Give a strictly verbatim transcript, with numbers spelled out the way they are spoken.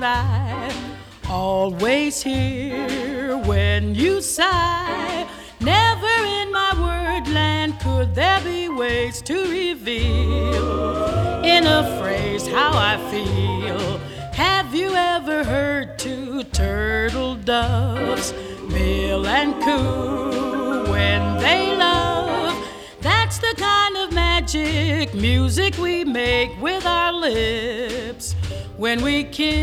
what I always hear when you sigh. Never in my wordland could there be ways to reveal in a phrase how I feel. Have you ever heard two turtle doves bill and coo when they love? That's the kind of magic music we make with our lips when we kiss.